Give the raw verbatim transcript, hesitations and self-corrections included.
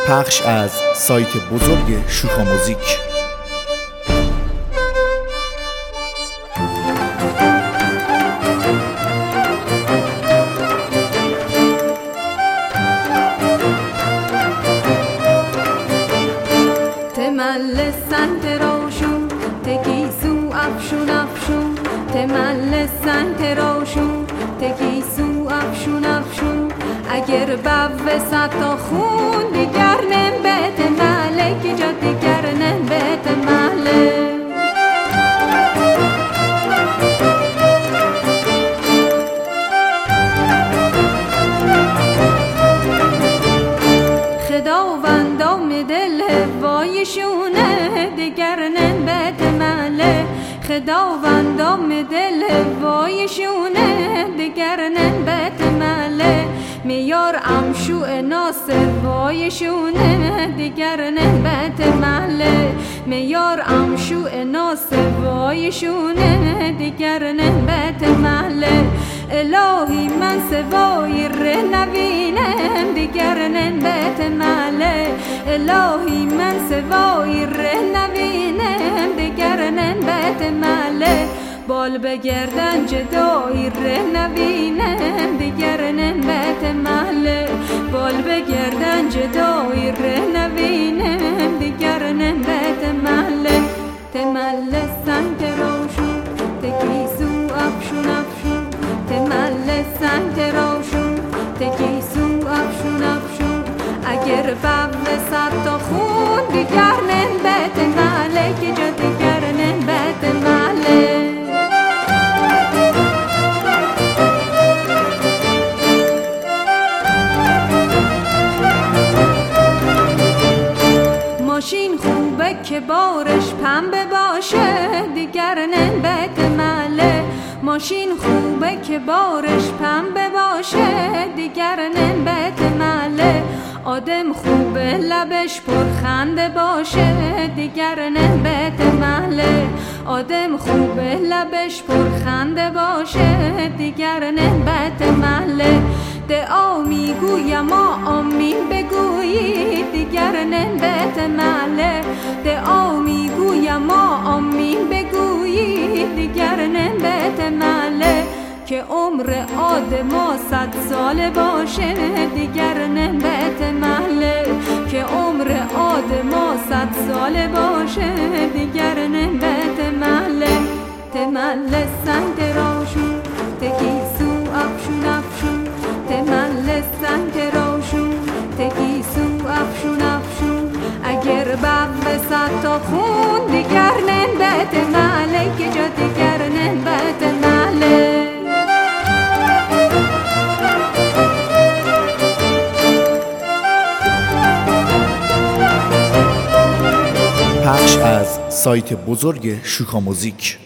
پخش از سایت بزرگ شوخا موزیک. تمل سنت روشون تکیسو افشون افشون تمل سنت روشون تکیسو افشون افشون اگر بو ستا خون دیگر نم بیت مله که جا دیگر نم بیت مله خداوندام دل وایشونه دیگر نم بیت مله خداوندام دل وایشونه دیگر نم بیت مله میار امشو ناس وایشونه دیگر نبت مله میار امشو ناس وایشونه دیگر نبت مله الهی من سوای ره نبینم دیگر نبت مله الهی من سوای ره نبینم دیگر نبت مله بال بگردن جدایی ره نبینم دیگر نبت مله بال بگردن جدایی ره نبینم دیگر نبت مله تمل سنگ روشون تکیسو افشون افشون تمل سنگ روشون تکیسو افشون افشون اگر بو ستا خون دیگر نبت مله که جا دیگر نبت مله ماشین خوبه که بارش پنبه باشه دیگر نبت مله ماشین خوبه که بارش پنبه باشه دیگر نبت مله آدم خوبه لبش پرخنده باشه دیگر نبت مله آدم خوبه لبش پرخنده باشه دیگر نبت مله دعا میگویم آمین بگویی دیگر نبت مله دعا میگویم آمین بگویی دیگر نبت مله که عمر آدما صد سال باشه دیگر نبت مله که عمر آدما صد سال باشه دیگر نبت مله تمل سنگ روشون تکیسو افشون افشون تمل سنگ روشون تکیسو افشون افشون اگر بو ستا خون دیگر نبت مله که جا دیگر نبت مله پخش از سایت بزرگ شوخا موزیک.